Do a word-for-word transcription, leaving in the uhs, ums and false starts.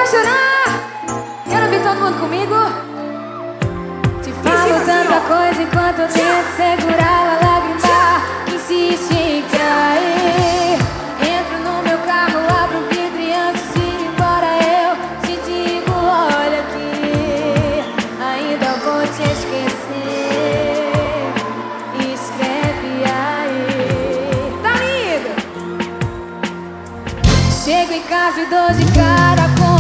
vai chorar. Quero ver todo mundo comigo. Te falo tanta coisa enquanto eu tento segurar a lágrima. Insiste em cair. Entro no meu carro, abro o vidro e antes de ir embora eu te digo, olha aqui, ainda vou te esquecer. Escreve aí. Tá lindo! Chego em casa e dou de cara com